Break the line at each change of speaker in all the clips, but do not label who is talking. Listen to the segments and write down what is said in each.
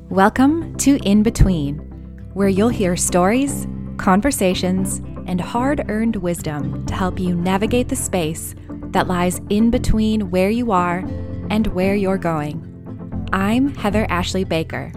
Welcome to In Between, where you'll hear stories, conversations, and hard-earned wisdom to help you navigate the space that lies in between where you are and where you're going. I'm Heather Ashley Baker.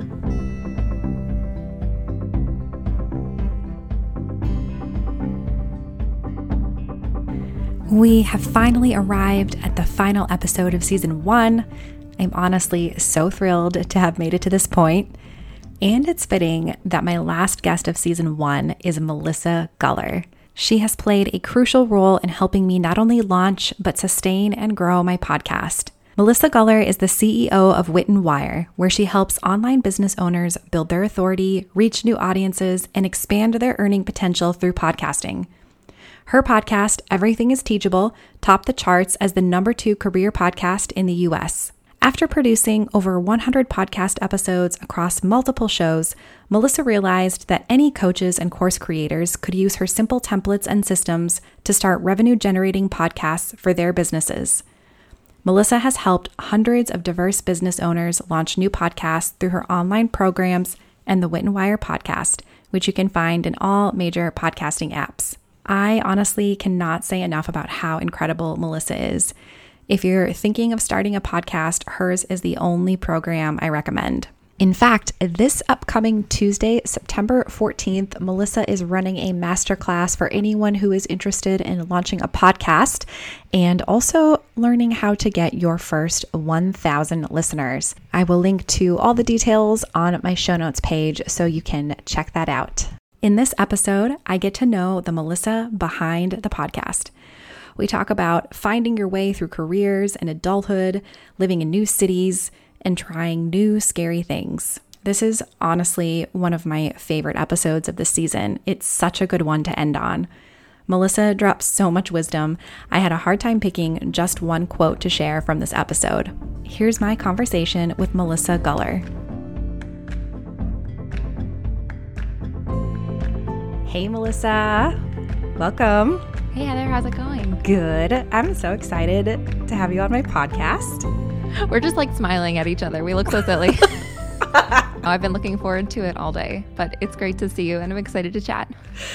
We have finally arrived at the final episode of Season 1. I'm honestly so thrilled to have made it to this point. And it's fitting that my last guest of Season 1 is Melissa Guller. She has played a crucial role in helping me not only launch, but sustain and grow my podcast. Melissa Guller is the CEO of Wit and Wire, where she helps online business owners build their authority, reach new audiences, and expand their earning potential through podcasting. Her podcast, Everything is Teachable, topped the charts as the #2 career podcast in the US. After producing over 100 podcast episodes across multiple shows, Melissa realized that any coaches and course creators could use her simple templates and systems to start revenue-generating podcasts for their businesses. Melissa has helped hundreds of diverse business owners launch new podcasts through her online programs and the Wit and Wire podcast, which you can find in all major podcasting apps. I honestly cannot say enough about how incredible Melissa is. If you're thinking of starting a podcast, hers is the only program I recommend. In fact, this upcoming Tuesday, September 14th, Melissa is running a masterclass for anyone who is interested in launching a podcast and also learning how to get your first 1,000 listeners. I will link to all the details on my show notes page so you can check that out. In this episode, I get to know the Melissa behind the podcast. We talk about finding your way through careers and adulthood, living in new cities, and trying new scary things. This is honestly one of my favorite episodes of this season. It's such a good one to end on. Melissa drops so much wisdom. I had a hard time picking just one quote to share from this episode. Here's my conversation with Melissa Guller. Hey, Melissa. Welcome.
Hey, Heather. How's it going?
Good. I'm so excited to have you on my podcast.
We're just like smiling at each other. We look so silly. I've been looking forward to it all day, but it's great to see you and I'm excited to chat.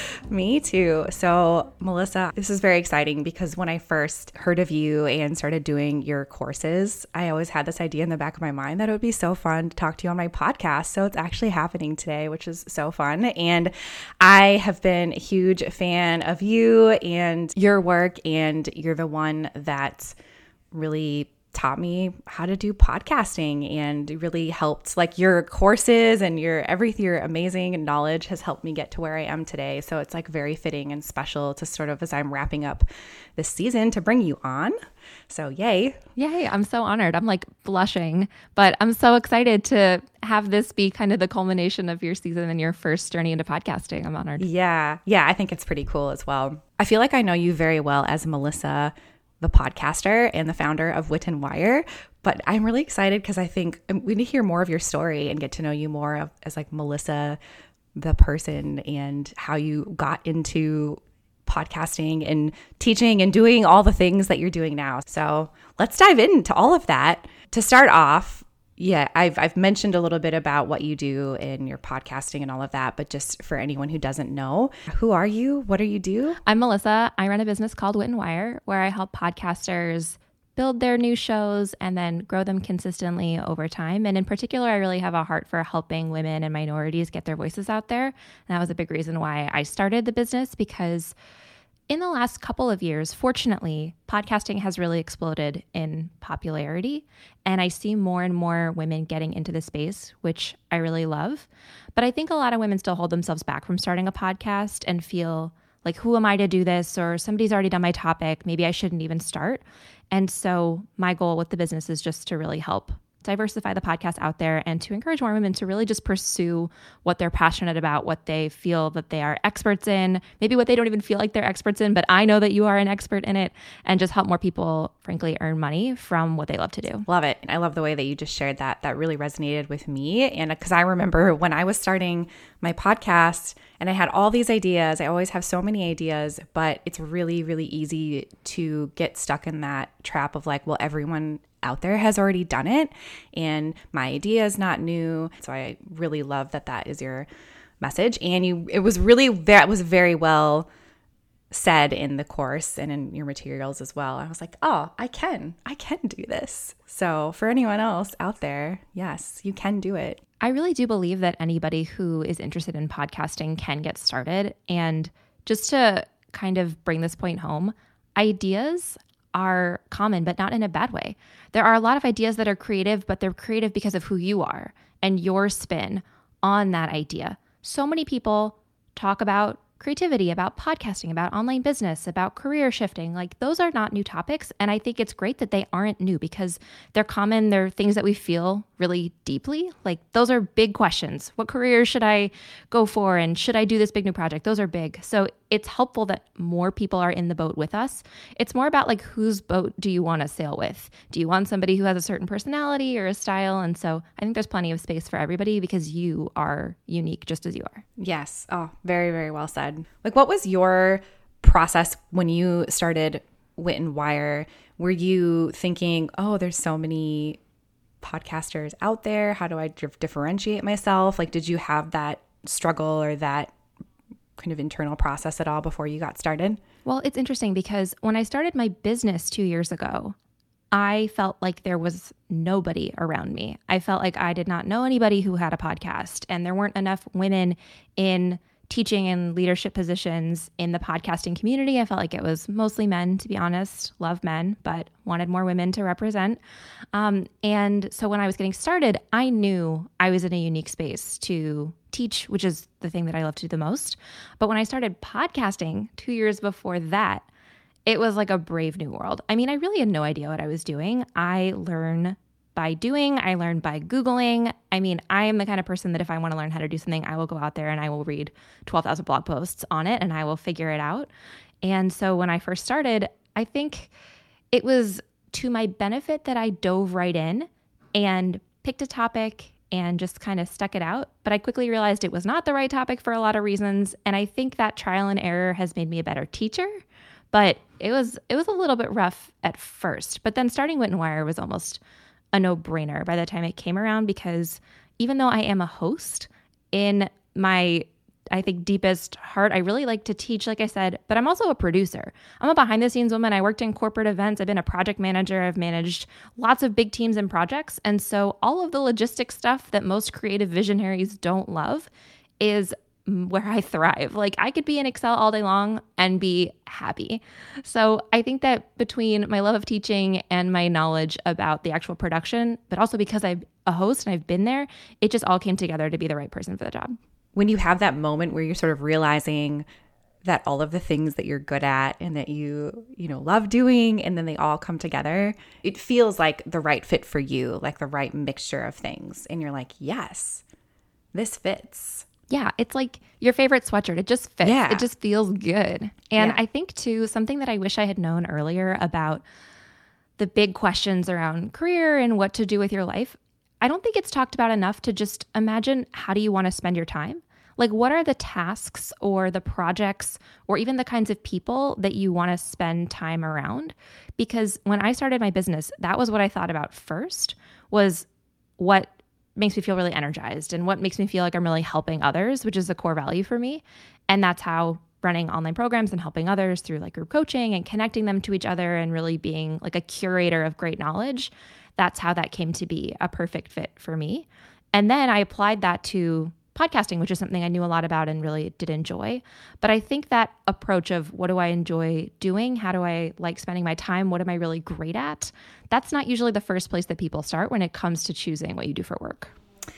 Me too. So, Melissa, this is very exciting because when I first heard of you and started doing your courses, I always had this idea in the back of my mind that it would be so fun to talk to you on my podcast. So it's actually happening today, which is so fun. And I have been a huge fan of you and your work, and you're the one that really taught me how to do podcasting and really helped, like, your courses and your amazing knowledge has helped me get to where I am today. So it's like very fitting and special to sort of, as I'm wrapping up this season, to bring you on. So yay.
Yay. I'm so honored. I'm like blushing, but I'm so excited to have this be kind of the culmination of your season and your first journey into podcasting. I'm honored.
Yeah. I think it's pretty cool as well. I feel like I know you very well as Melissa, the podcaster and the founder of Wit and Wire, but I'm really excited because I think we need to hear more of your story and get to know you more as like Melissa, the person, and how you got into podcasting and teaching and doing all the things that you're doing now. So let's dive into all of that. To start off, yeah, I've mentioned a little bit about what you do in your podcasting and all of that, but just for anyone who doesn't know, who are you? What do you do?
I'm Melissa. I run a business called Wit and Wire, where I help podcasters build their new shows and then grow them consistently over time. And in particular, I really have a heart for helping women and minorities get their voices out there. And that was a big reason why I started the business, because in the last couple of years, fortunately, podcasting has really exploded in popularity, and I see more and more women getting into the space, which I really love. But I think a lot of women still hold themselves back from starting a podcast and feel like, who am I to do this? Or somebody's already done my topic. Maybe I shouldn't even start. And so my goal with the business is just to really help diversify the podcast out there and to encourage more women to really just pursue what they're passionate about, what they feel that they are experts in, maybe what they don't even feel like they're experts in, but I know that you are an expert in it, and just help more people frankly earn money from what they love to do.
Love it. I love the way that you just shared that. That really resonated with me. And because I remember when I was starting my podcast and I had all these ideas, I always have so many ideas, but it's really, really easy to get stuck in that trap of like, well, everyone out there has already done it and my idea is not new. So I really love that that is your message. And that was very well said in the course and in your materials as well. I was like, oh, I can do this. So for anyone else out there, yes, you can do it.
I really do believe that anybody who is interested in podcasting can get started. And just to kind of bring this point home, ideas are common, but not in a bad way. There are a lot of ideas that are creative, but they're creative because of who you are and your spin on that idea. So many people talk about creativity, about podcasting, about online business, about career shifting. Like those are not new topics. And I think it's great that they aren't new because they're common. They're things that we feel really deeply. Like those are big questions. What career should I go for? And should I do this big new project? Those are big. So it's helpful that more people are in the boat with us. It's more about like whose boat do you want to sail with? Do you want somebody who has a certain personality or a style? And so I think there's plenty of space for everybody because you are unique just as you are.
Yes. Oh, very, very well said. Like what was your process when you started Wit and Wire? Were you thinking, oh, there's so many podcasters out there. How do I differentiate myself? Like, did you have that struggle or that kind of internal process at all before you got started?
Well, it's interesting because when I started my business 2 years ago, I felt like there was nobody around me. I felt like I did not know anybody who had a podcast, and there weren't enough women in teaching and leadership positions in the podcasting community. I felt like it was mostly men, to be honest. Love men, but wanted more women to represent. And so when I was getting started, I knew I was in a unique space to teach, which is the thing that I love to do the most. But when I started podcasting 2 years before that, it was like a brave new world. I mean, I really had no idea what I was doing. I learn by doing, I learned by Googling. I mean, I am the kind of person that if I want to learn how to do something, I will go out there and I will read 12,000 blog posts on it and I will figure it out. And so when I first started, I think it was to my benefit that I dove right in and picked a topic and just kind of stuck it out. But I quickly realized it was not the right topic for a lot of reasons. And I think that trial and error has made me a better teacher. But it was a little bit rough at first. But then starting Wit and Wire was almost a no-brainer by the time it came around, because even though I am a host, in my, I think, deepest heart, I really like to teach, like I said, but I'm also a producer. I'm a behind-the-scenes woman. I worked in corporate events. I've been a project manager. I've managed lots of big teams and projects. And so all of the logistic stuff that most creative visionaries don't love is where I thrive. Like I could be in Excel all day long and be happy. So I think that between my love of teaching and my knowledge about the actual production, but also because I'm a host and I've been there, it just all came together to be the right person for the job.
When you have that moment where you're sort of realizing that all of the things that you're good at and that you love doing, and then they all come together, it feels like the right fit for you, like the right mixture of things. And you're like, yes, this fits.
Yeah, it's like your favorite sweatshirt. It just fits.
Yeah.
It just feels good. And I think, too, something that I wish I had known earlier about the big questions around career and what to do with your life, I don't think it's talked about enough to just imagine, how do you want to spend your time? Like, what are the tasks or the projects or even the kinds of people that you want to spend time around? Because when I started my business, that was what I thought about first, was what makes me feel really energized and what makes me feel like I'm really helping others, which is a core value for me. And that's how running online programs and helping others through like group coaching and connecting them to each other and really being like a curator of great knowledge, that's how that came to be a perfect fit for me. And then I applied that to podcasting, which is something I knew a lot about and really did enjoy. But I think that approach of what do I enjoy doing? How do I like spending my time? What am I really great at? That's not usually the first place that people start when it comes to choosing what you do for work.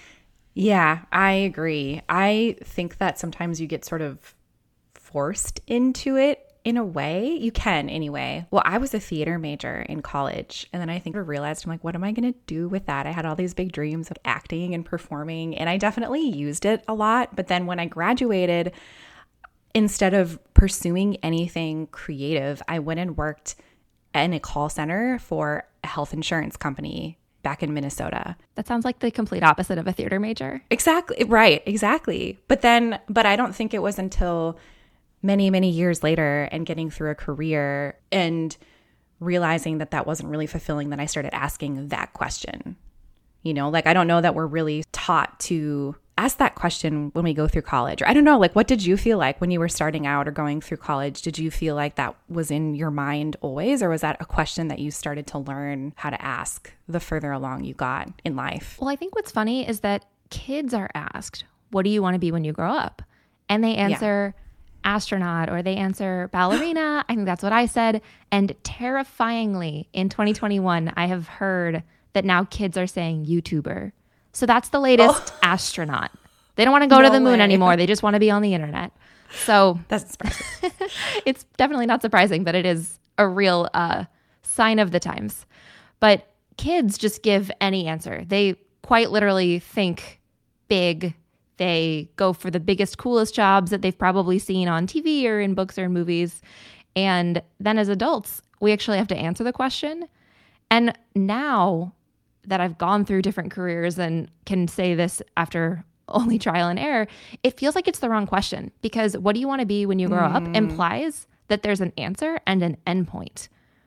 Yeah, I agree. I think that sometimes you get sort of forced into it in a way. You can anyway. Well, I was a theater major in college, and then I think I realized, I'm like, what am I going to do with that? I had all these big dreams of acting and performing, and I definitely used it a lot. But then when I graduated, instead of pursuing anything creative, I went and worked in a call center for a health insurance company back in Minnesota.
That sounds like the complete opposite of a theater major.
Exactly. Right. Exactly. But I don't think it was until many, many years later and getting through a career and realizing that that wasn't really fulfilling that I started asking that question. You know, like I don't know that we're really taught to ask that question when we go through college. Or I don't know, like what did you feel like when you were starting out or going through college? Did you feel like that was in your mind always? Or was that a question that you started to learn how to ask the further along you got in life?
Well, I think what's funny is that kids are asked, what do you want to be when you grow up? And they answer astronaut or they answer ballerina. I think that's what I said. And terrifyingly, in 2021, I have heard that now kids are saying YouTuber. So that's the latest astronaut. They don't want to go to the moon anymore. They just want to be on the internet. So
that's surprising.
It's definitely not surprising, but it is a real sign of the times. But kids just give any answer. They quite literally think big. They go for the biggest, coolest jobs that they've probably seen on TV or in books or in movies. And then as adults, we actually have to answer the question. And now that I've gone through different careers and can say this after only trial and error, it feels like it's the wrong question, because what do you want to be when you grow up implies that there's an answer and an endpoint.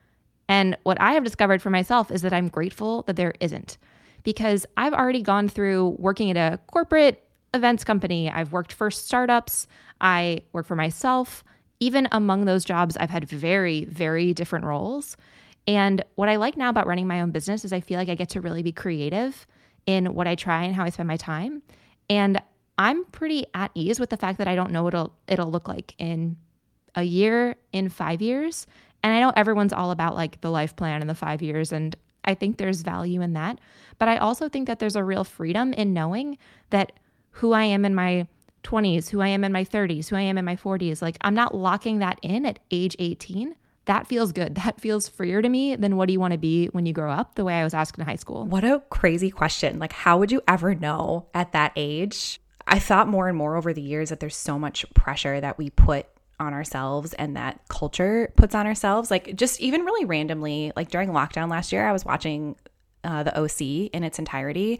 And what I have discovered for myself is that I'm grateful that there isn't, because I've already gone through working at a corporate events company. I've worked for startups. I work for myself. Even among those jobs, I've had very, very different roles. And what I like now about running my own business is I feel like I get to really be creative in what I try and how I spend my time. And I'm pretty at ease with the fact that I don't know what it'll look like in a year, in 5 years. And I know everyone's all about like the life plan and the 5 years. And I think there's value in that. But I also think that there's a real freedom in knowing that who I am in my 20s, who I am in my 30s, who I am in my 40s, like I'm not locking that in at age 18. That feels good. That feels freer to me than what do you want to be when you grow up, the way I was asked in high school.
What a crazy question. Like, how would you ever know at that age? I thought more and more over the years that there's so much pressure that we put on ourselves and that culture puts on ourselves. Like, just even really randomly, like during lockdown last year, I was watching the OC in its entirety.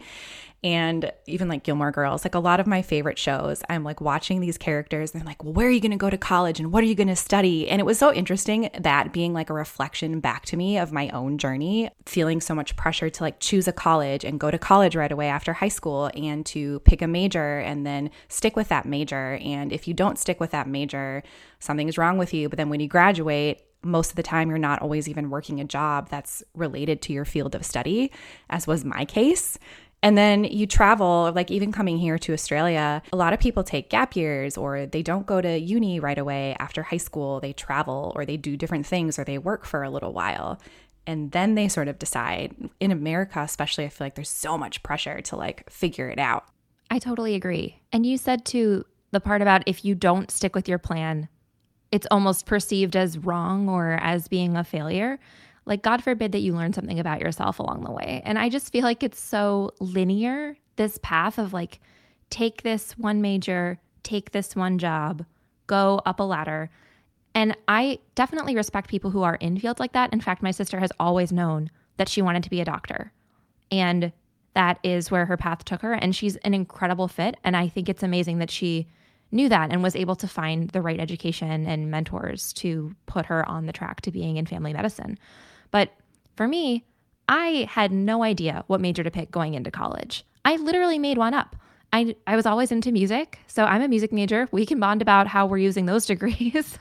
And even like Gilmore Girls, like a lot of my favorite shows, I'm like watching these characters and they're like, well, where are you going to go to college and what are you going to study? And it was so interesting that being like a reflection back to me of my own journey, feeling so much pressure to like choose a college and go to college right away after high school and to pick a major and then stick with that major. And if you don't stick with that major, something is wrong with you. But then when you graduate, most of the time you're not always even working a job that's related to your field of study, as was my case. And then you travel, like even coming here to Australia, a lot of people take gap years or they don't go to uni right away after high school. They travel or they do different things or they work for a little while. And then they sort of decide. In America, especially, I feel like there's so much pressure to like figure it out.
I totally agree. And you said too, the part about if you don't stick with your plan, it's almost perceived as wrong or as being a failure. Like, God forbid that you learn something about yourself along the way. And I just feel like it's so linear, this path of like, take this one major, take this one job, go up a ladder. And I definitely respect people who are in fields like that. In fact, my sister has always known that she wanted to be a doctor. And that is where her path took her. And she's an incredible fit. And I think it's amazing that she knew that and was able to find the right education and mentors to put her on the track to being in family medicine. But for me, I had no idea what major to pick going into college. I literally made one up. I was always into music, so I'm a music major. We can bond about how we're using those degrees.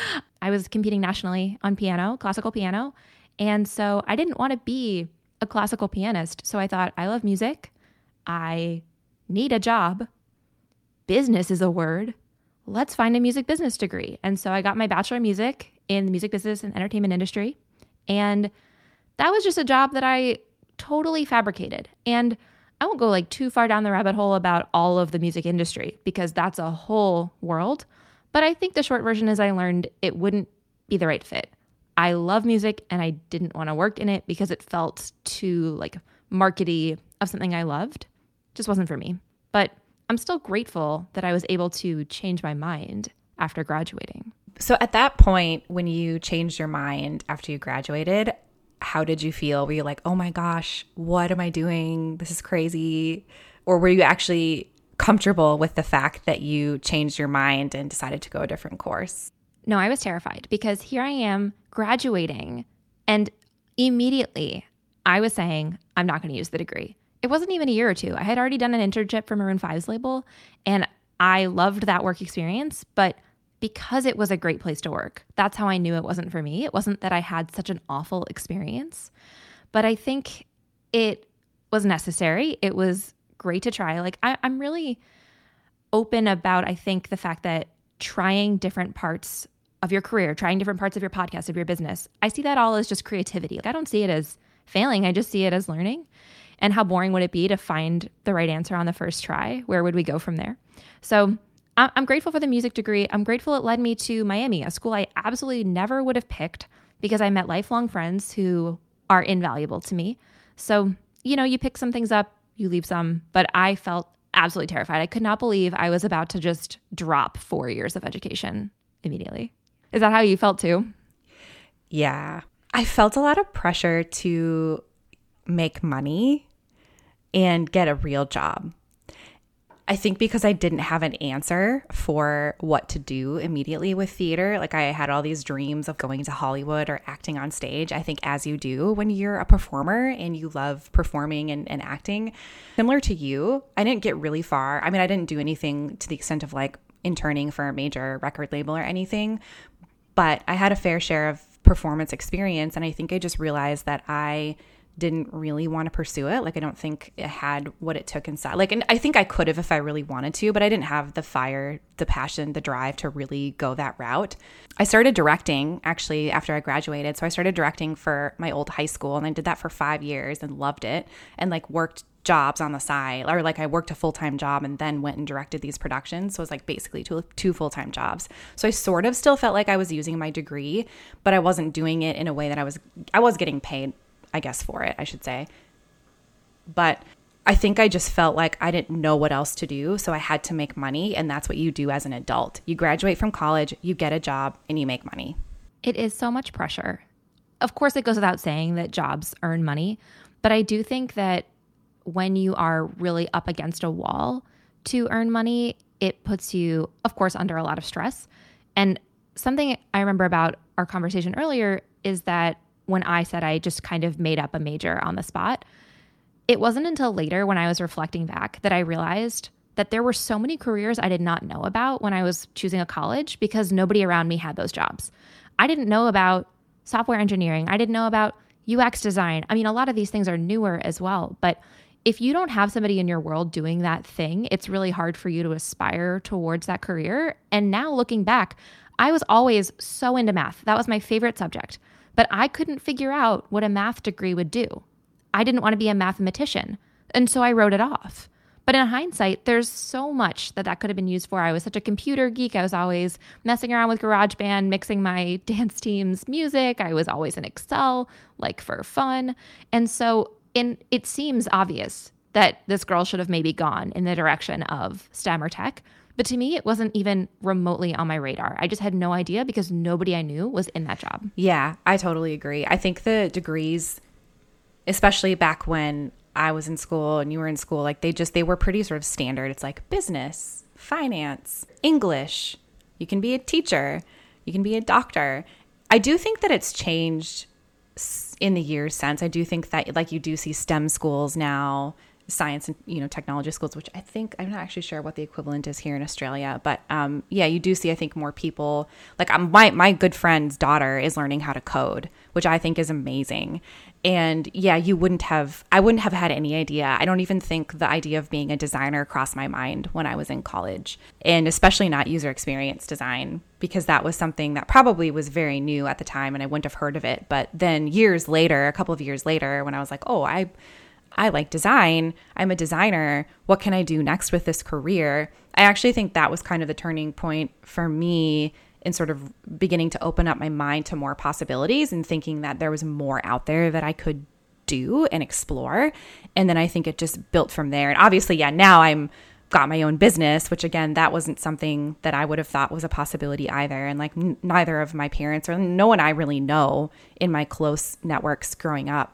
I was competing nationally on piano, classical piano, and so I didn't want to be a classical pianist. So I thought, I love music. I need a job. Business is a word. Let's find a music business degree. And so I got my bachelor of music in the music business and entertainment industry. And that was just a job that I totally fabricated. And I won't go like too far down the rabbit hole about all of the music industry because that's a whole world. But I think the short version is I learned it wouldn't be the right fit. I love music and I didn't want to work in it because it felt too like markety of something I loved. It just wasn't for me. But I'm still grateful that I was able to change my mind after graduating.
So at that point, when you changed your mind after you graduated, how did you feel? Were you like, oh my gosh, what am I doing? This is crazy. Or were you actually comfortable with the fact that you changed your mind and decided to go a different course?
No, I was terrified because here I am graduating, and immediately I was saying, I'm not going to use the degree. It wasn't even a year or two. I had already done an internship for Maroon 5's label, and I loved that work experience, but because it was a great place to work, that's how I knew it wasn't for me. It wasn't that I had such an awful experience, but I think it was necessary. It was great to try. Like I'm really open about, I think, the fact that trying different parts of your career, trying different parts of your podcast, of your business, I see that all as just creativity. Like I don't see it as failing. I just see it as learning. And how boring would it be to find the right answer on the first try? Where would we go from there? So I'm grateful for the music degree. I'm grateful it led me to Miami, a school I absolutely never would have picked because I met lifelong friends who are invaluable to me. So, you pick some things up, you leave some, but I felt absolutely terrified. I could not believe I was about to just drop 4 years of education immediately. Is that how you felt too?
Yeah. I felt a lot of pressure to make money and get a real job. I think because I didn't have an answer for what to do immediately with theater. Like I had all these dreams of going to Hollywood or acting on stage. I think as you do when you're a performer and you love performing and acting. Similar to you, I didn't get really far. I mean, I didn't do anything to the extent of like interning for a major record label or anything, but I had a fair share of performance experience. And I think I just realized that I didn't really want to pursue it. Like I don't think it had what it took inside. Like, and I think I could have if I really wanted to, but I didn't have the fire, the passion, the drive to really go that route. I started directing actually after I graduated. So I started directing for my old high school, and I did that for 5 years and loved it, and like worked jobs on the side, or like I worked a full-time job and then went and directed these productions. So it was like basically two full-time jobs. So I sort of still felt like I was using my degree, but I wasn't doing it in a way that I was getting paid, I guess, for it, I should say. But I think I just felt like I didn't know what else to do. So I had to make money. And that's what you do as an adult. You graduate from college, you get a job, and you make money.
It is so much pressure. Of course, it goes without saying that jobs earn money. But I do think that when you are really up against a wall to earn money, it puts you, of course, under a lot of stress. And something I remember about our conversation earlier is that when I said I just kind of made up a major on the spot, it wasn't until later when I was reflecting back that I realized that there were so many careers I did not know about when I was choosing a college because nobody around me had those jobs. I didn't know about software engineering. I didn't know about UX design. I mean, a lot of these things are newer as well, but if you don't have somebody in your world doing that thing, it's really hard for you to aspire towards that career. And now looking back, I was always so into math. That was my favorite subject. But I couldn't figure out what a math degree would do. I didn't want to be a mathematician, and so I wrote it off. But in hindsight, there's so much that could have been used for. I was such a computer geek. I was always messing around with GarageBand, mixing my dance team's music. I was always in Excel, like for fun. And so it seems obvious that this girl should have maybe gone in the direction of STEM or tech. But to me, it wasn't even remotely on my radar. I just had no idea because nobody I knew was in that job.
Yeah, I totally agree. I think the degrees, especially back when I was in school and you were in school, like they were pretty sort of standard. It's like business, finance, English. You can be a teacher. You can be a doctor. I do think that it's changed in the years since. I do think that like you do see STEM schools now, science and technology schools, which I think I'm not actually sure what the equivalent is here in Australia, but yeah, you do see I think more people like my good friend's daughter is learning how to code, which I think is amazing. And yeah, I wouldn't have had any idea. I don't even think the idea of being a designer crossed my mind when I was in college, and especially not user experience design, because that was something that probably was very new at the time and I wouldn't have heard of it. But then a couple of years later, when I was like, oh, I like design. I'm a designer. What can I do next with this career? I actually think that was kind of the turning point for me in sort of beginning to open up my mind to more possibilities and thinking that there was more out there that I could do and explore. And then I think it just built from there. And obviously, yeah, now I'm got my own business, which again, that wasn't something that I would have thought was a possibility either. And like neither of my parents or no one I really know in my close networks growing up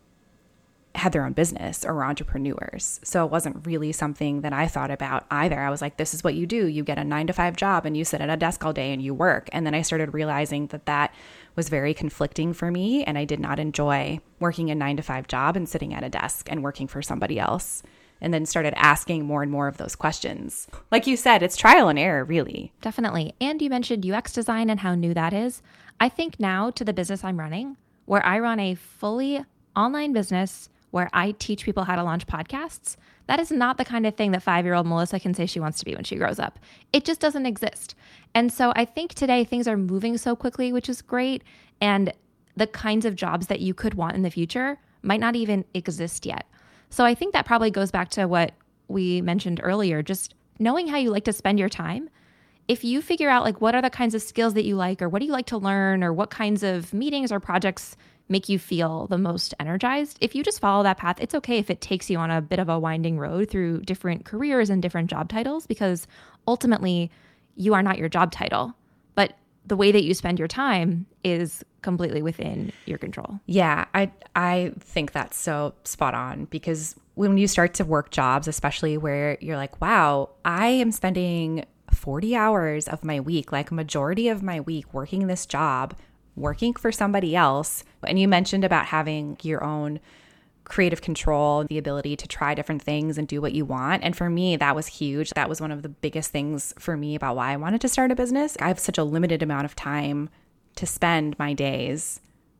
had their own business or were entrepreneurs. So it wasn't really something that I thought about either. I was like, this is what you do. You get a 9-to-5 job and you sit at a desk all day and you work. And then I started realizing that that was very conflicting for me. And I did not enjoy working a 9-to-5 job and sitting at a desk and working for somebody else. And then started asking more and more of those questions. Like you said, it's trial and error, really.
Definitely. And you mentioned UX design and how new that is. I think now to the business I'm running, where I run a fully online business where I teach people how to launch podcasts, that is not the kind of thing that 5-year-old Melissa can say she wants to be when she grows up. It just doesn't exist. And so I think today things are moving so quickly, which is great. And the kinds of jobs that you could want in the future might not even exist yet. So I think that probably goes back to what we mentioned earlier, just knowing how you like to spend your time. If you figure out like what are the kinds of skills that you like, or what do you like to learn, or what kinds of meetings or projects make you feel the most energized, if you just follow that path, it's okay if it takes you on a bit of a winding road through different careers and different job titles, because ultimately you are not your job title, but the way that you spend your time is completely within your control.
Yeah, I think that's so spot on, because when you start to work jobs, especially where you're like, wow, I am spending 40 hours of my week, like a majority of my week working this job, working for somebody else. And you mentioned about having your own creative control, the ability to try different things and do what you want. And for me, that was huge. That was one of the biggest things for me about why I wanted to start a business. I have such a limited amount of time to spend my days.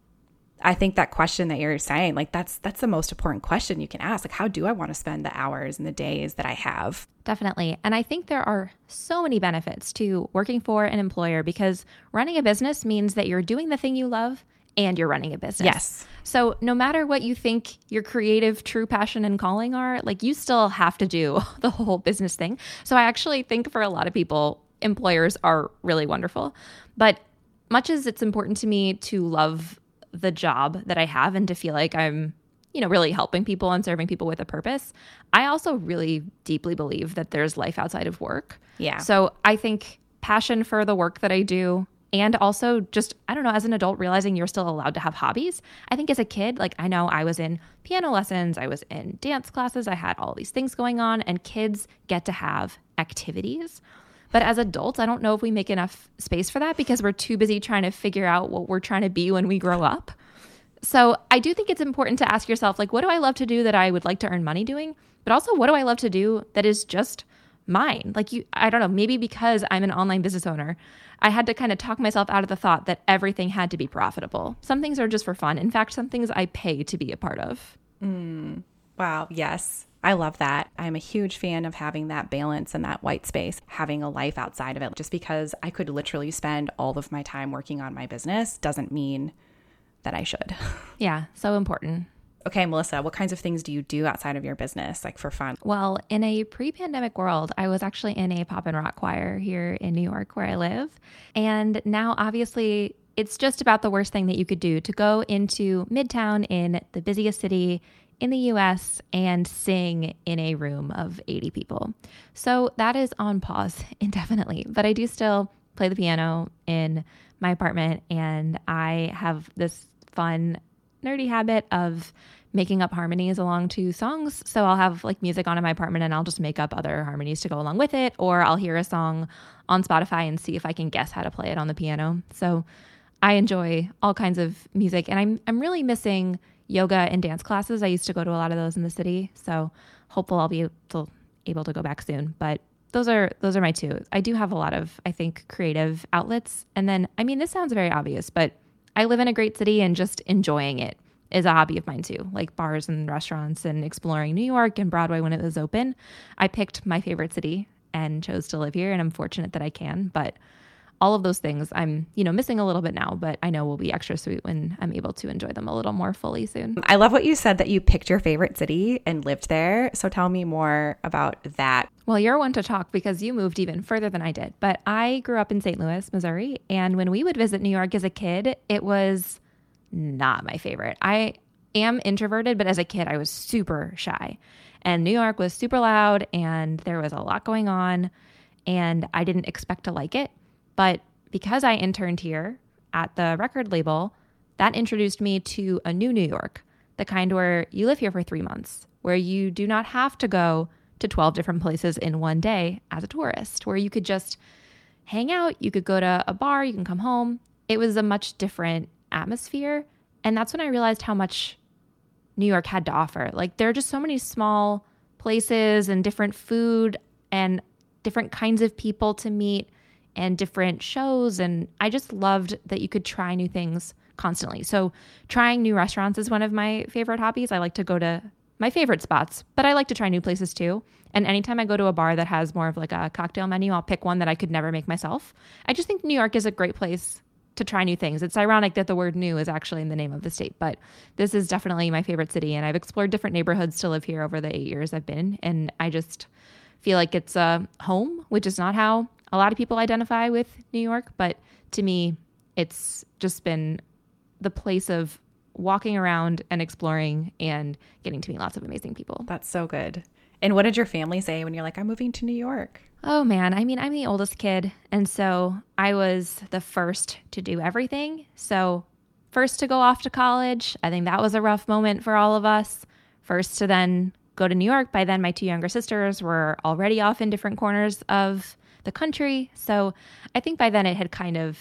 I think that question that you're saying, like that's the most important question you can ask. Like, how do I want to spend the hours and the days that I have?
Definitely. And I think there are so many benefits to working for an employer, because running a business means that you're doing the thing you love and you're running a business.
Yes.
So no matter what you think your creative, true passion and calling are, like you still have to do the whole business thing. So I actually think for a lot of people, employers are really wonderful. But much as it's important to me to love the job that I have and to feel like I'm, really helping people and serving people with a purpose, I also really deeply believe that there's life outside of work.
Yeah.
So I think passion for the work that I do, and also just, I don't know, as an adult, realizing you're still allowed to have hobbies. I think as a kid, like I know I was in piano lessons, I was in dance classes, I had all these things going on, and kids get to have activities. But as adults, I don't know if we make enough space for that because we're too busy trying to figure out what we're trying to be when we grow up. So I do think it's important to ask yourself, like, what do I love to do that I would like to earn money doing? But also, what do I love to do that is just mine? Like, I don't know, maybe because I'm an online business owner, I had to kind of talk myself out of the thought that everything had to be profitable. Some things are just for fun. In fact, some things I pay to be a part of.
Wow. Yes. I love that. I'm a huge fan of having that balance and that white space, having a life outside of it. Just because I could literally spend all of my time working on my business doesn't mean that I should.
Yeah, so important.
Okay, Melissa, what kinds of things do you do outside of your business, like for fun?
Well, in a pre-pandemic world, I was actually in a pop and rock choir here in New York where I live. And now, obviously, it's just about the worst thing that you could do to go into Midtown in the busiest city in the US and sing in a room of 80 people. So that is on pause indefinitely, but I do still play the piano in my apartment, and I have this fun, nerdy habit of making up harmonies along to songs. So I'll have like music on in my apartment and I'll just make up other harmonies to go along with it, or I'll hear a song on Spotify and see if I can guess how to play it on the piano. So I enjoy all kinds of music, and I'm really missing yoga and dance classes. I used to go to a lot of those in the city, so hopeful I'll be able to go back soon. But those are my two. I do have a lot of, I think, creative outlets. And then, I mean, this sounds very obvious, but I live in a great city, and just enjoying it is a hobby of mine too, like bars and restaurants and exploring New York and Broadway when it was open. I picked my favorite city and chose to live here, and I'm fortunate that I can. But all of those things I'm, missing a little bit now, but I know will be extra sweet when I'm able to enjoy them a little more fully soon.
I love what you said, that you picked your favorite city and lived there. So tell me more about that.
Well, you're one to talk because you moved even further than I did. But I grew up in St. Louis, Missouri. And when we would visit New York as a kid, it was not my favorite. I am introverted, but as a kid, I was super shy. And New York was super loud and there was a lot going on and I didn't expect to like it. But because I interned here at the record label, that introduced me to a new New York, the kind where you live here for 3 months, where you do not have to go to 12 different places in one day as a tourist, where you could just hang out, you could go to a bar, you can come home. It was a much different atmosphere. And that's when I realized how much New York had to offer. Like there are just so many small places and different food and different kinds of people to meet and different shows. And I just loved that you could try new things constantly. So trying new restaurants is one of my favorite hobbies. I like to go to my favorite spots, but I like to try new places too. And anytime I go to a bar that has more of like a cocktail menu, I'll pick one that I could never make myself. I just think New York is a great place to try new things. It's ironic that the word new is actually in the name of the state, but this is definitely my favorite city. And I've explored different neighborhoods to live here over the 8 years I've been. And I just feel like it's a home, which is not how a lot of people identify with New York. But to me, it's just been the place of walking around and exploring and getting to meet lots of amazing people.
That's so good. And what did your family say when you're like, I'm moving to New York?
Oh man, I mean, I'm the oldest kid. And so I was the first to do everything. So first to go off to college. I think that was a rough moment for all of us. First to then go to New York. By then, my 2 younger sisters were already off in different corners of the country. So I think by then it had kind of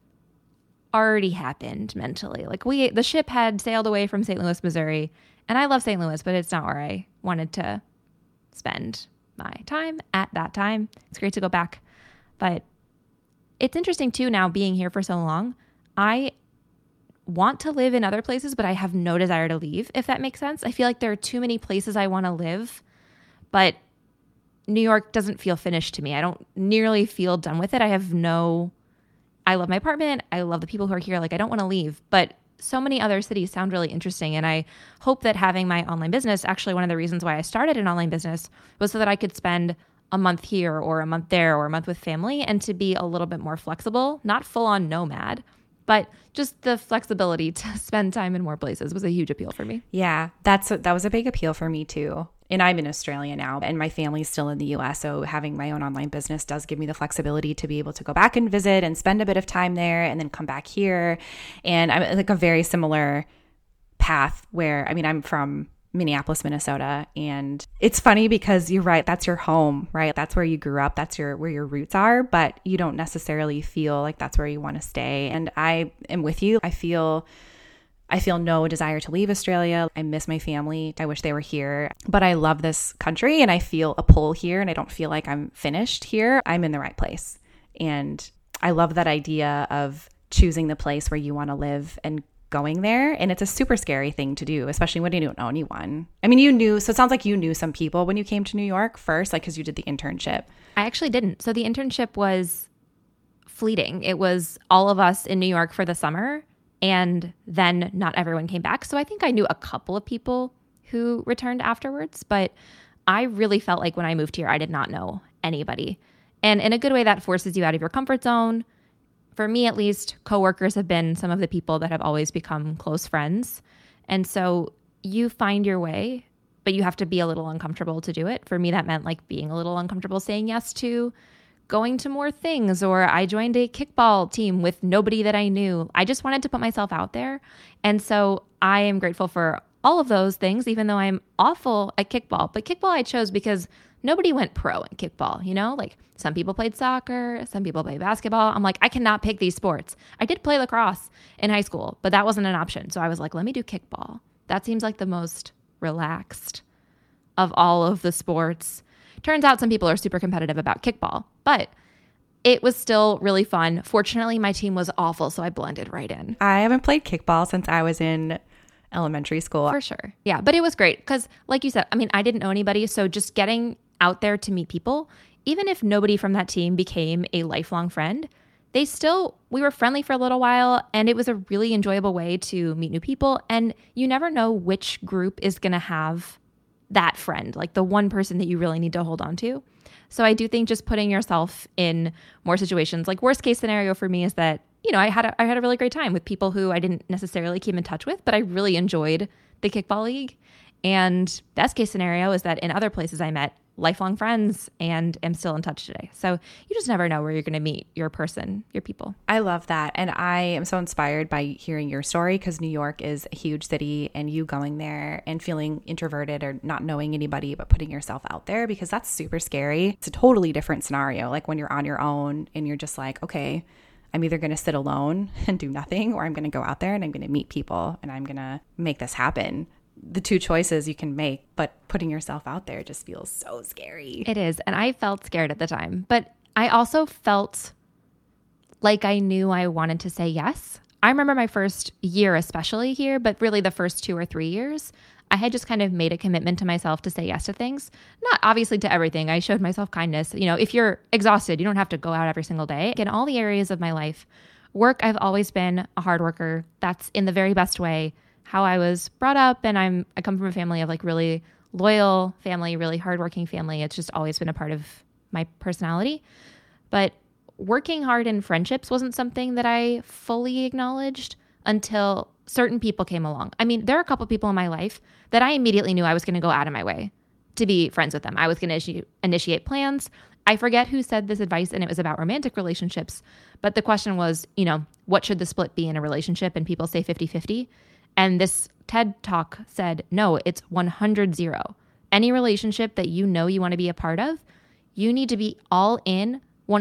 already happened mentally. Like the ship had sailed away from St. Louis, Missouri. And I love St. Louis, but it's not where I wanted to spend my time at that time. It's great to go back. But it's interesting too now being here for so long. I want to live in other places, but I have no desire to leave, if that makes sense. I feel like there are too many places I want to live, but New York doesn't feel finished to me. I don't nearly feel done with it. I love my apartment. I love the people who are here. Like I don't want to leave, but so many other cities sound really interesting. And I hope that having my online business, actually one of the reasons why I started an online business was so that I could spend a month here or a month there or a month with family and to be a little bit more flexible, not full on nomad, but just the flexibility to spend time in more places was a huge appeal for me.
Yeah, that was a big appeal for me too. And I'm in Australia now and my family's still in the US. So having my own online business does give me the flexibility to be able to go back and visit and spend a bit of time there and then come back here. And I'm like a very similar path where, I mean, I'm from Minneapolis, Minnesota. And it's funny because you're right. That's your home, right? That's where you grew up. That's where your roots are, but you don't necessarily feel like that's where you want to stay. And I am with you. I feel no desire to leave Australia. I miss my family. I wish they were here, but I love this country and I feel a pull here and I don't feel like I'm finished here. I'm in the right place. And I love that idea of choosing the place where you want to live and going there. And it's a super scary thing to do, especially when you don't know anyone. I mean, so it sounds like you knew some people when you came to New York first, like because you did the internship.
I actually didn't. So the internship was fleeting. It was all of us in New York for the summer. And then not everyone came back. So I think I knew a couple of people who returned afterwards. But I really felt like when I moved here, I did not know anybody. And in a good way, that forces you out of your comfort zone. For me, at least, coworkers have been some of the people that have always become close friends. And so you find your way, but you have to be a little uncomfortable to do it. For me, that meant like being a little uncomfortable saying yes to going to more things, or I joined a kickball team with nobody that I knew. I just wanted to put myself out there. And so I am grateful for all of those things, even though I'm awful at kickball. But kickball I chose because nobody went pro in kickball, you know? Like some people played soccer, some people played basketball. I'm like, I cannot pick these sports. I did play lacrosse in high school, but that wasn't an option. So I was like, let me do kickball. That seems like the most relaxed of all of the sports. Turns out some people are super competitive about kickball, but it was still really fun. Fortunately, my team was awful, so I blended right in.
I haven't played kickball since I was in elementary school.
For sure. Yeah, but it was great because like you said, I mean, I didn't know anybody. So just getting out there to meet people, even if nobody from that team became a lifelong friend, we were friendly for a little while and it was a really enjoyable way to meet new people. And you never know which group is going to have that friend, like the one person that you really need to hold on to. So I do think just putting yourself in more situations, like worst case scenario for me is that, you know, I had a really great time with people who I didn't necessarily keep in touch with, but I really enjoyed the kickball league. And best case scenario is that in other places I met lifelong friends and am still in touch today. So you just never know where you're going to meet your person, your people.
I love that. And I am so inspired by hearing your story, because New York is a huge city, and you going there and feeling introverted or not knowing anybody, but putting yourself out there, because that's super scary. It's a totally different scenario. Like when you're on your own and you're just like, okay, I'm either going to sit alone and do nothing, or I'm going to go out there and I'm going to meet people and I'm going to make this happen. The two choices you can make, but putting yourself out there just feels so scary.
It is. And I felt scared at the time, but I also felt like I knew I wanted to say yes. I remember my first year, especially here, but really the first 2 or 3 years, I had just kind of made a commitment to myself to say yes to things. Not obviously to everything. I showed myself kindness. You know, if you're exhausted, you don't have to go out every single day. In all the areas of my life, work, I've always been a hard worker. That's in the very best way how I was brought up. And I come from a family of like really loyal family, really hardworking family. It's just always been a part of my personality. But working hard in friendships wasn't something that I fully acknowledged until certain people came along. I mean, there are a couple people in my life that I immediately knew I was going to go out of my way to be friends with them. I was going to initiate plans. I forget who said this advice, and it was about romantic relationships. But the question was, you know, what should the split be in a relationship? And people say 50-50. And this TED Talk said, no, it's 100-0. Any relationship that you know you want to be a part of, you need to be all in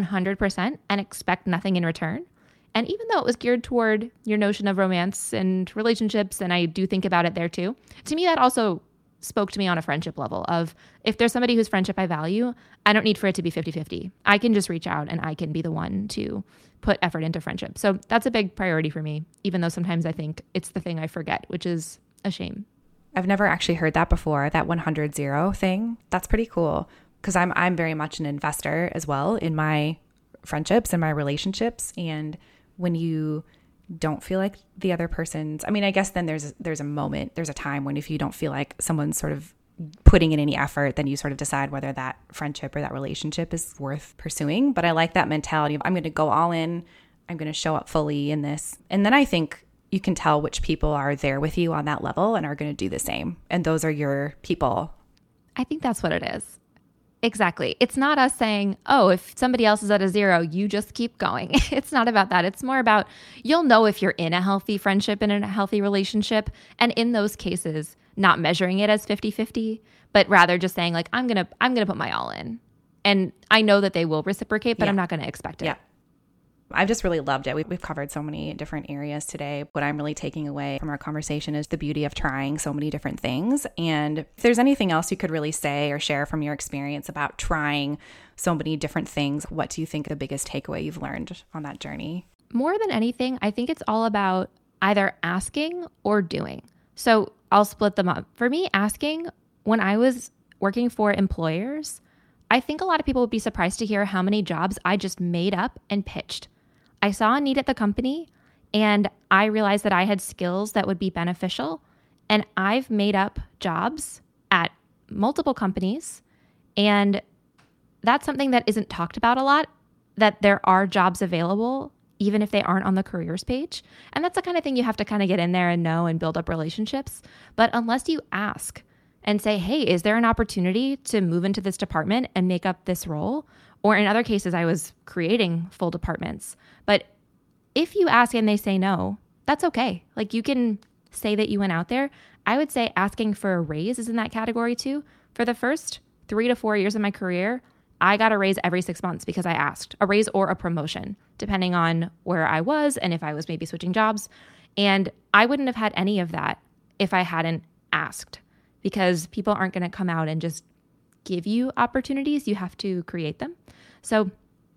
100% and expect nothing in return. And even though it was geared toward your notion of romance and relationships, and I do think about it there too, to me that also spoke to me on a friendship level of, if there's somebody whose friendship I value, I don't need for it to be 50-50. I can just reach out and I can be the one to put effort into friendship. So that's a big priority for me, even though sometimes I think it's the thing I forget, which is a shame.
I've never actually heard that before, that 100-0 thing. That's pretty cool, because I'm very much an investor as well in my friendships and my relationships. And when you don't feel like the other person's, I mean, I guess then there's a moment, there's a time when if you don't feel like someone's sort of putting in any effort, then you sort of decide whether that friendship or that relationship is worth pursuing. But I like that mentality of, I'm going to go all in, I'm going to show up fully in this. And then I think you can tell which people are there with you on that level and are going to do the same. And those are your people.
I think that's what it is. Exactly. It's not us saying, oh, if somebody else is at a 0, you just keep going. It's not about that. It's more about, you'll know if you're in a healthy friendship and in a healthy relationship. And in those cases, not measuring it as 50-50, but rather just saying like, I'm going to put my all in. And I know that they will reciprocate, but I'm not going to expect it.
Yeah. I've just really loved it. We've covered so many different areas today. What I'm really taking away from our conversation is the beauty of trying so many different things. And if there's anything else you could really say or share from your experience about trying so many different things, what do you think the biggest takeaway you've learned on that journey?
More than anything, I think it's all about either asking or doing. So I'll split them up. For me, asking, when I was working for employers, I think a lot of people would be surprised to hear how many jobs I just made up and pitched. I saw a need at the company and I realized that I had skills that would be beneficial. And I've made up jobs at multiple companies. And that's something that isn't talked about a lot, that there are jobs available, even if they aren't on the careers page. And that's the kind of thing you have to kind of get in there and know and build up relationships. But unless you ask and say, hey, is there an opportunity to move into this department and make up this role? Or in other cases, I was creating full departments. But if you ask and they say no, that's okay. Like, you can say that you went out there. I would say asking for a raise is in that category too. For the first 3 to 4 years of my career, I got a raise every 6 months because I asked. A raise or a promotion, depending on where I was and if I was maybe switching jobs. And I wouldn't have had any of that if I hadn't asked, because people aren't going to come out and just give you opportunities. You have to create them. So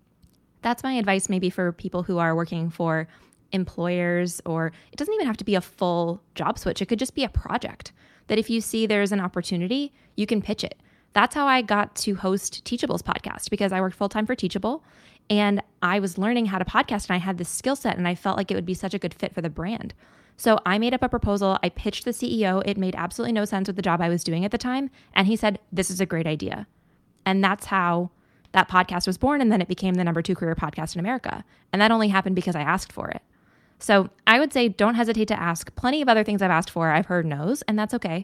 that's my advice maybe for people who are working for employers, or it doesn't even have to be a full job switch. It could just be a project that if you see there's an opportunity, you can pitch it. That's how I got to host Teachable's podcast, because I worked full-time for Teachable and I was learning how to podcast and I had this skill set and I felt like it would be such a good fit for the brand. So I made up a proposal. I pitched the CEO. It made absolutely no sense with the job I was doing at the time. And he said, this is a great idea. And that's how that podcast was born. And then it became the #2 career podcast in America. And that only happened because I asked for it. So I would say, don't hesitate to ask. Plenty of other things I've asked for, I've heard no's, and that's okay.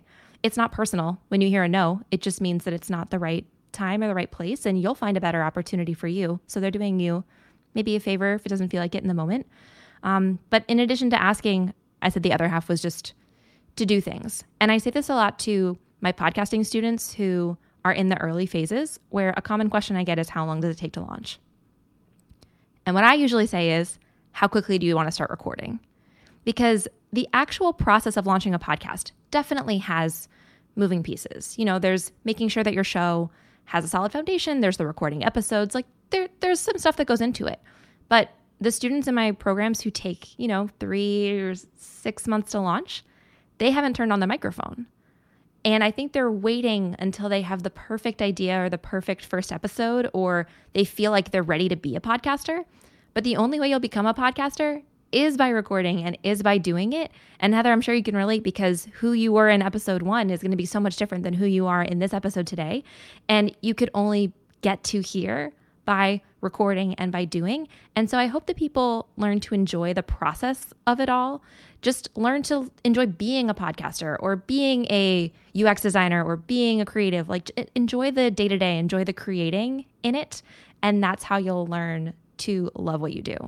it's not personal when you hear a no. It just means that it's not the right time or the right place, and you'll find a better opportunity for you. So they're doing you maybe a favor if it doesn't feel like it in the moment. But in addition to asking, I said the other half was just to do things. And I say this a lot to my podcasting students who are in the early phases, where a common question I get is, how long does it take to launch? And what I usually say is, how quickly do you want to start recording? Because the actual process of launching a podcast definitely has moving pieces. You know, there's making sure that your show has a solid foundation. There's the recording episodes. Like there's some stuff that goes into it. But the students in my programs who take, 3 or 6 months to launch, they haven't turned on the microphone. And I think they're waiting until they have the perfect idea or the perfect first episode, or they feel like they're ready to be a podcaster. But the only way you'll become a podcaster is by recording and is by doing it. And Heather, I'm sure you can relate, because who you were in episode 1 is going to be so much different than who you are in this episode today. And you could only get to here by recording and by doing. And so I hope that people learn to enjoy the process of it all. Just learn to enjoy being a podcaster or being a UX designer or being a creative. Like, enjoy the day-to-day, enjoy the creating in it. And that's how you'll learn to love what you do.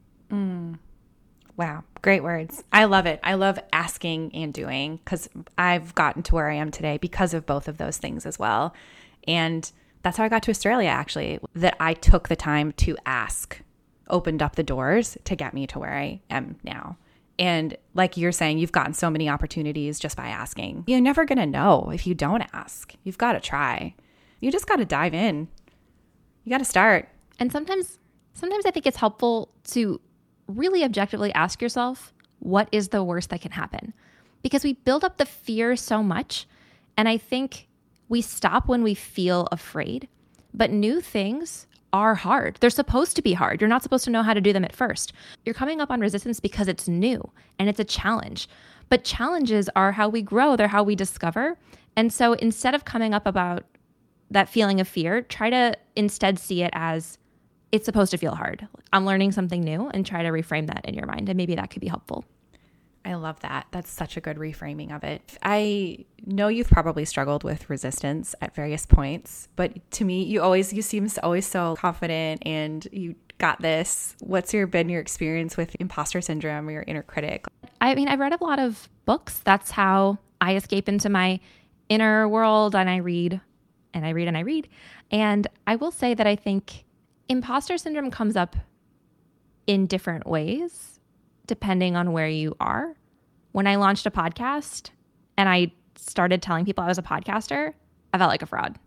Wow. Great words. I love it. I love asking and doing, because I've gotten to where I am today because of both of those things as well. And that's how I got to Australia, actually, that I took the time to ask, opened up the doors to get me to where I am now. And like you're saying, you've gotten so many opportunities just by asking. You're never going to know if you don't ask. You've got to try. You just got to dive in. You got to start.
And sometimes I think it's helpful to really objectively ask yourself, what is the worst that can happen? Because we build up the fear so much. And I think we stop when we feel afraid. But new things are hard. They're supposed to be hard. You're not supposed to know how to do them at first. You're coming up on resistance because it's new and it's a challenge. But challenges are how we grow. They're how we discover. And so instead of coming up about that feeling of fear, try to instead see it as, it's supposed to feel hard. I'm learning something new, and try to reframe that in your mind. And maybe that could be helpful.
I love that. That's such a good reframing of it. I know you've probably struggled with resistance at various points, but to me, you seem always so confident and you got this. What's been your experience with imposter syndrome or your inner critic?
I mean, I've read a lot of books. That's how I escape into my inner world, and I read and I read and I read. And I will say that I think imposter syndrome comes up in different ways depending on where you are. When I launched a podcast and I started telling people I was a podcaster, I felt like a fraud.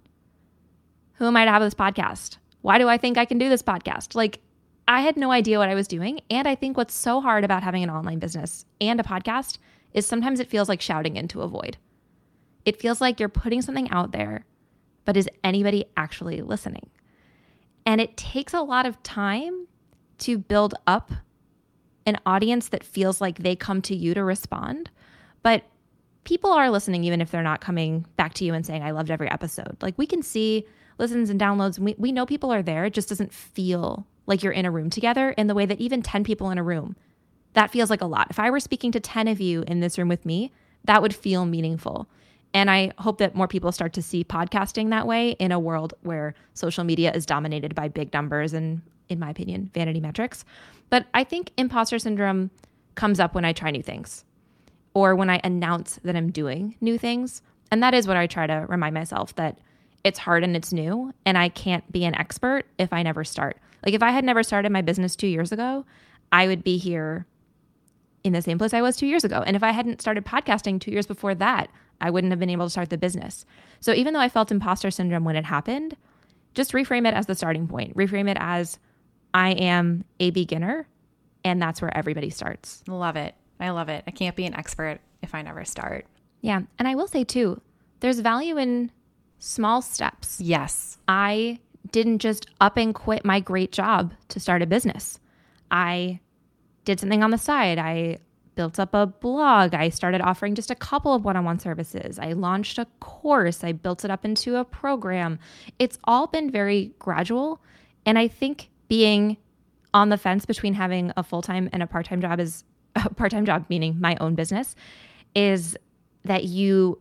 Who am I to have this podcast? Why do I think I can do this podcast? Like, I had no idea what I was doing. And I think what's so hard about having an online business and a podcast is sometimes it feels like shouting into a void. It feels like you're putting something out there, but is anybody actually listening? And it takes a lot of time to build up an audience that feels like they come to you to respond. But people are listening even if they're not coming back to you and saying, I loved every episode. Like, we can see listens and downloads. And we know people are there. It just doesn't feel like you're in a room together in the way that even 10 people in a room, that feels like a lot. If I were speaking to 10 of you in this room with me, that would feel meaningful. And I hope that more people start to see podcasting that way in a world where social media is dominated by big numbers and, in my opinion, vanity metrics. But I think imposter syndrome comes up when I try new things or when I announce that I'm doing new things. And that is what I try to remind myself, that it's hard and it's new and I can't be an expert if I never start. Like, if I had never started my business 2 years ago, I would be here in the same place I was 2 years ago. And if I hadn't started podcasting 2 years before that, I wouldn't have been able to start the business. So even though I felt imposter syndrome when it happened, just reframe it as the starting point. Reframe it as, I am a beginner, and that's where everybody starts.
Love it. I love it. I can't be an expert if I never start.
Yeah. And I will say too, there's value in small steps.
Yes.
I didn't just up and quit my great job to start a business. I did something on the side. I built up a blog. I started offering just a couple of one-on-one services. I launched a course. I built it up into a program. It's all been very gradual. And I think being on the fence between having a full-time and a part-time job meaning my own business, is that you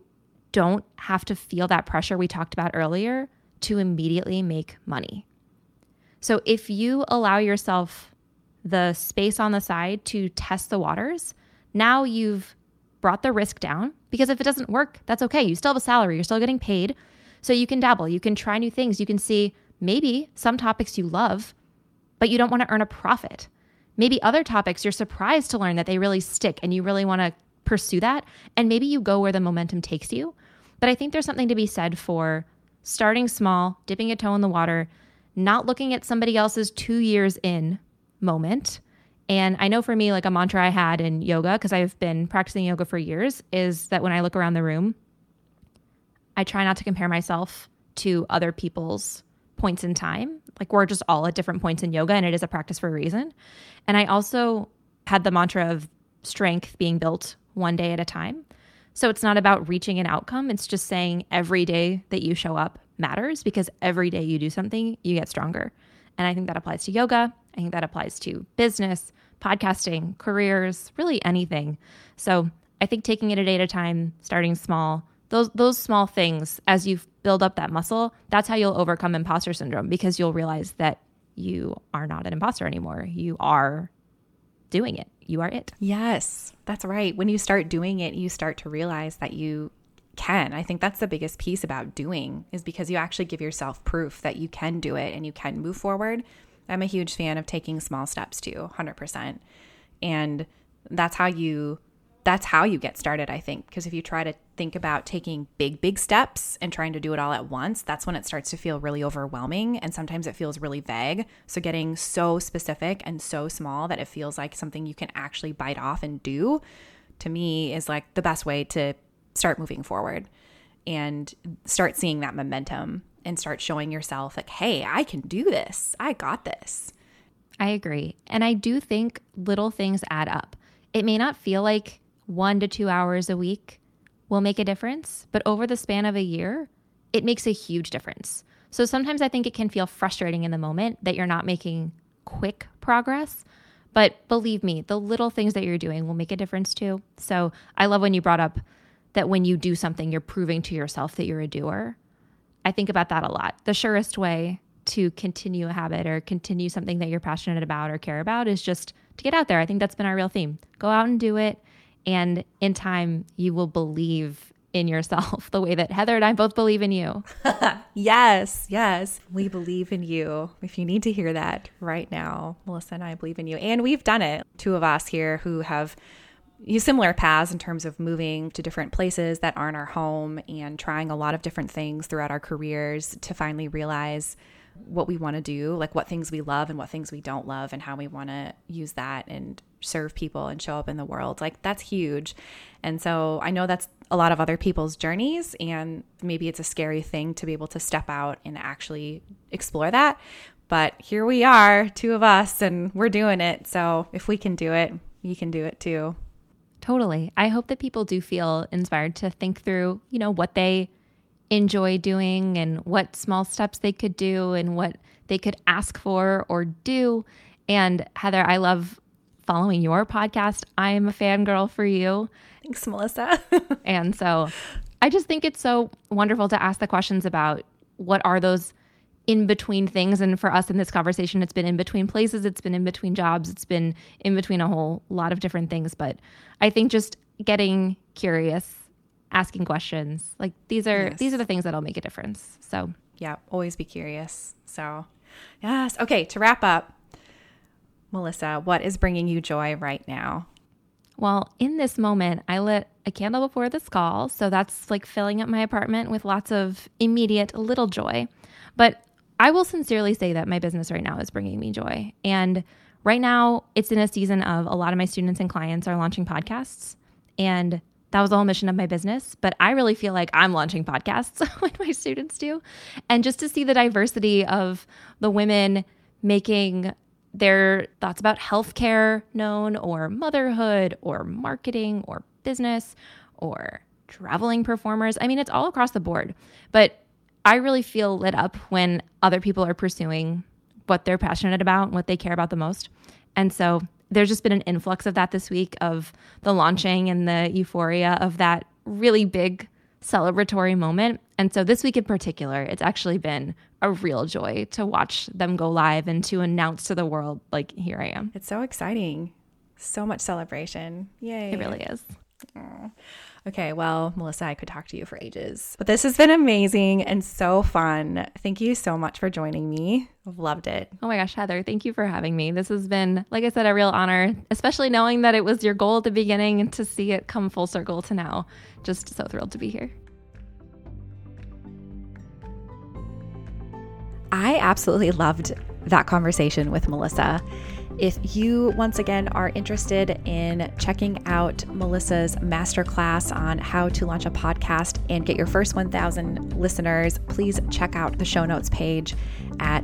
don't have to feel that pressure we talked about earlier to immediately make money. So if you allow yourself the space on the side to test the waters, now you've brought the risk down, because if it doesn't work, that's okay. You still have a salary, you're still getting paid. So you can dabble, you can try new things. You can see maybe some topics you love, but you don't want to earn a profit. Maybe other topics you're surprised to learn that they really stick and you really want to pursue that. And maybe you go where the momentum takes you. But I think there's something to be said for starting small, dipping a toe in the water, not looking at somebody else's 2 years in moment. And I know for me, like a mantra I had in yoga, because I've been practicing yoga for years, is that when I look around the room, I try not to compare myself to other people's points in time. Like we're just all at different points in yoga and it is a practice for a reason. And I also had the mantra of strength being built one day at a time. So it's not about reaching an outcome. It's just saying every day that you show up matters, because every day you do something, you get stronger. And I think that applies to yoga. I think that applies to business, podcasting, careers, really anything. So I think taking it a day at a time, starting small, those small things, as you build up that muscle, that's how you'll overcome imposter syndrome, because you'll realize that you are not an imposter anymore. You are doing it. You are it.
Yes, that's right. When you start doing it, you start to realize that you can. I think that's the biggest piece about doing, is because you actually give yourself proof that you can do it and you can move forward. I'm a huge fan of taking small steps too, 100%. And that's how you get started, I think, because if you try to think about taking big steps and trying to do it all at once, that's when it starts to feel really overwhelming, and sometimes it feels really vague. So getting so specific and so small that it feels like something you can actually bite off and do, to me, is like the best way to start moving forward and start seeing that momentum and start showing yourself like, hey, I can do this. I got this.
I agree. And I do think little things add up. It may not feel like 1 to 2 hours a week will make a difference, but over the span of a year, it makes a huge difference. So sometimes I think it can feel frustrating in the moment that you're not making quick progress, but believe me, the little things that you're doing will make a difference too. So I love when you brought up that when you do something, you're proving to yourself that you're a doer. I think about that a lot. The surest way to continue a habit or continue something that you're passionate about or care about is just to get out there. I think that's been our real theme. Go out and do it. And in time, you will believe in yourself the way that Heather and I both believe in you.
Yes. We believe in you. If you need to hear that right now, Melissa and I believe in you. And we've done it. 2 of us here who have used similar paths in terms of moving to different places that aren't our home and trying a lot of different things throughout our careers to finally realize what we want to do, like what things we love and what things we don't love, and how we want to use that and serve people and show up in the world. Like that's huge. And so I know that's a lot of other people's journeys, and maybe it's a scary thing to be able to step out and actually explore that. But here we are, 2 of us, and we're doing it. So if we can do it, you can do it too.
Totally. I hope that people do feel inspired to think through, what they enjoy doing and what small steps they could do and what they could ask for or do. And Heather, I love following your podcast. I'm a fangirl for you.
Thanks, Melissa.
And so I just think it's so wonderful to ask the questions about what are those in between things. And for us in this conversation, it's been in between places, it's been in between jobs, it's been in between a whole lot of different things. But I think just getting curious, asking questions, like these are the things that'll make a difference. So
yeah, always be curious. So yes. Okay, to wrap up, Melissa, what is bringing you joy right now?
Well, in this moment, I lit a candle before this call. So that's like filling up my apartment with lots of immediate little joy. But I will sincerely say that my business right now is bringing me joy. And right now it's in a season of a lot of my students and clients are launching podcasts. And that was the whole mission of my business. But I really feel like I'm launching podcasts when my students do. And just to see the diversity of the women making their thoughts about healthcare known, or motherhood, or marketing, or business, or traveling performers. I mean, it's all across the board. But I really feel lit up when other people are pursuing what they're passionate about and what they care about the most. And so there's just been an influx of that this week, of the launching and the euphoria of that really big celebratory moment. And so this week in particular, it's actually been a real joy to watch them go live and to announce to the world, like, here I am.
It's so exciting. So much celebration. Yay.
It really is.
Aww. Okay, well, Melissa, I could talk to you for ages, but this has been amazing and so fun. Thank you so much for joining me. I've loved it.
Oh my gosh, Heather, thank you for having me. This has been, like I said, a real honor, especially knowing that it was your goal at the beginning and to see it come full circle to now. Just so thrilled to be here.
I absolutely loved that conversation with Melissa. If you, once again, are interested in checking out Melissa's masterclass on how to launch a podcast and get your first 1,000 listeners, please check out the show notes page at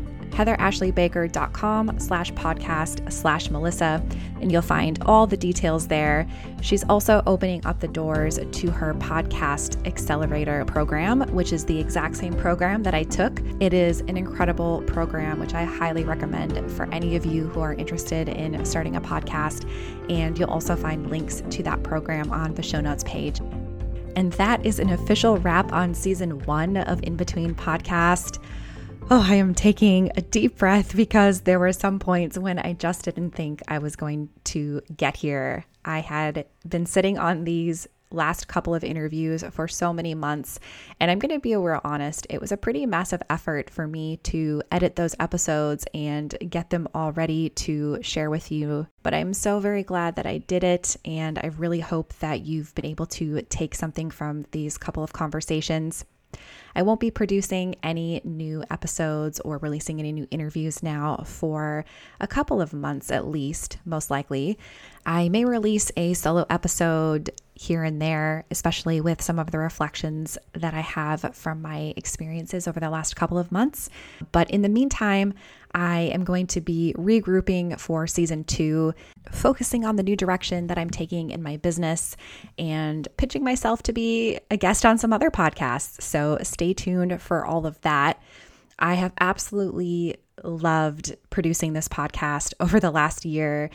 heatherashleybaker.com/podcast/Melissa, and you'll find all the details there. She's also opening up the doors to her podcast accelerator program, which is the exact same program that I took. It is an incredible program, which I highly recommend for any of you who are interested in starting a podcast. And you'll also find links to that program on the show notes page. And that is an official wrap on season 1 of In Between Podcast. Oh, I am taking a deep breath because there were some points when I just didn't think I was going to get here. I had been sitting on these last couple of interviews for so many months, and I'm going to be real honest, it was a pretty massive effort for me to edit those episodes and get them all ready to share with you. But I'm so very glad that I did it, and I really hope that you've been able to take something from these couple of conversations. I won't be producing any new episodes or releasing any new interviews now for a couple of months at least, most likely. I may release a solo episode here and there, especially with some of the reflections that I have from my experiences over the last couple of months. But in the meantime, I am going to be regrouping for season 2, focusing on the new direction that I'm taking in my business and pitching myself to be a guest on some other podcasts. So stay tuned for all of that. I have absolutely loved producing this podcast over the last year.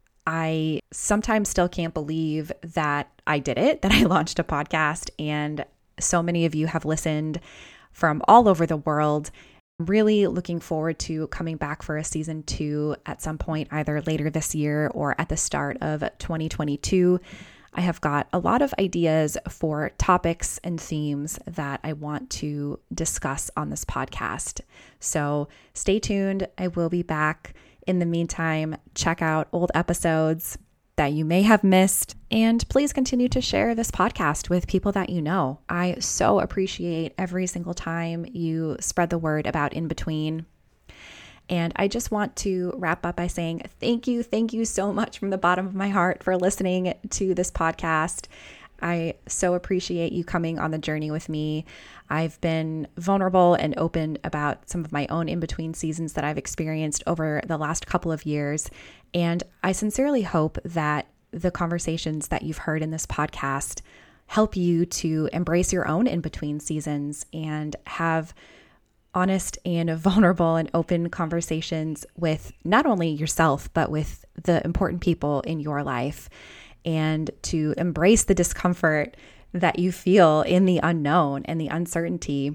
I sometimes still can't believe that I did it, that I launched a podcast, and so many of you have listened from all over the world. I'm really looking forward to coming back for a season 2 at some point, either later this year or at the start of 2022. I have got a lot of ideas for topics and themes that I want to discuss on this podcast. So stay tuned. I will be back. In the meantime, check out old episodes that you may have missed, and please continue to share this podcast with people that you know. I so appreciate every single time you spread the word about In Between. And I just want to wrap up by saying thank you so much from the bottom of my heart for listening to this podcast. I so appreciate you coming on the journey with me. I've been vulnerable and open about some of my own in-between seasons that I've experienced over the last couple of years. And I sincerely hope that the conversations that you've heard in this podcast help you to embrace your own in-between seasons and have honest and vulnerable and open conversations with not only yourself, but with the important people in your life, and to embrace the discomfort that you feel in the unknown and the uncertainty.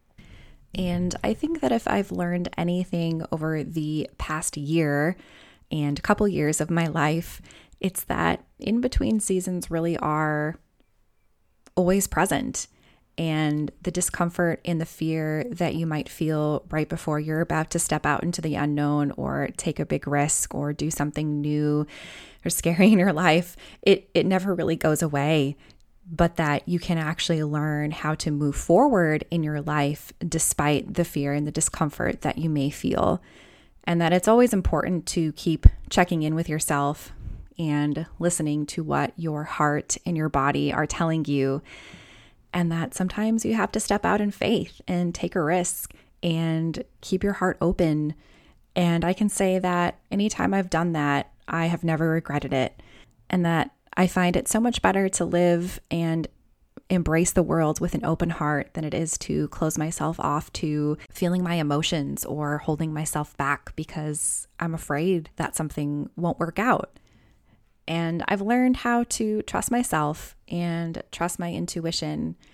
And I think that if I've learned anything over the past year and couple years of my life, it's that in between seasons really are always present. And the discomfort and the fear that you might feel right before you're about to step out into the unknown or take a big risk or do something new or scary in your life, it never really goes away. But that you can actually learn how to move forward in your life despite the fear and the discomfort that you may feel. And that it's always important to keep checking in with yourself and listening to what your heart and your body are telling you. And that sometimes you have to step out in faith and take a risk and keep your heart open. And I can say that anytime I've done that, I have never regretted it. And that I find it so much better to live and embrace the world with an open heart than it is to close myself off to feeling my emotions or holding myself back because I'm afraid that something won't work out. And I've learned how to trust myself and trust my intuition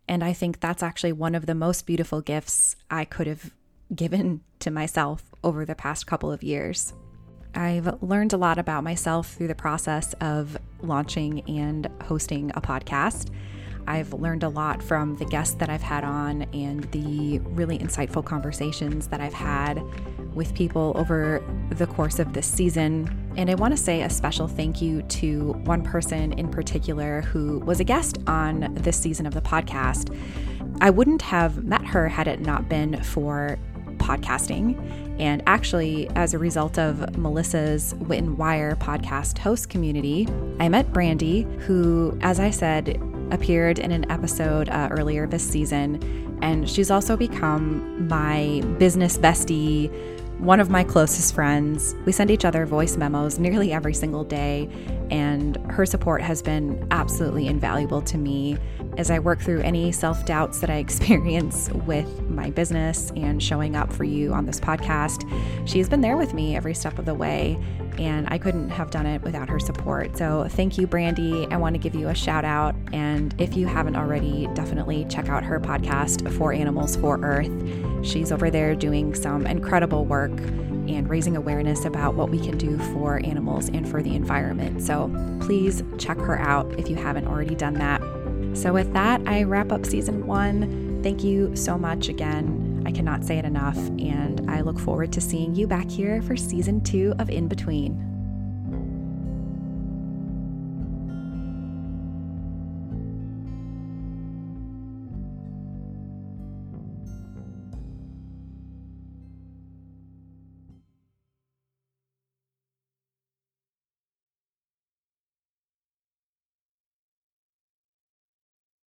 And I think that's actually one of the most beautiful gifts I could have given to myself over the past couple of years. I've learned a lot about myself through the process of launching and hosting a podcast. I've learned a lot from the guests that I've had on and the really insightful conversations that I've had with people over the course of this season. And I want to say a special thank you to one person in particular who was a guest on this season of the podcast. I wouldn't have met her had it not been for podcasting. And actually, as a result of Melissa's Wit and Wire podcast host community, I met Brandy, who, as I said, appeared in an episode earlier this season. And she's also become my business bestie, one of my closest friends. We send each other voice memos nearly every single day, and her support has been absolutely invaluable to me as I work through any self-doubts that I experience with my business and showing up for you on this podcast. She's been there with me every step of the way, and I couldn't have done it without her support. So thank you, Brandy. I want to give you a shout out. And if you haven't already, definitely check out her podcast, For Animals, For Earth. She's over there doing some incredible work and raising awareness about what we can do for animals and for the environment. So please check her out if you haven't already done that. So with that, I wrap up season 1. Thank you so much again. I cannot say it enough, and I look forward to seeing you back here for season 2 of In Between.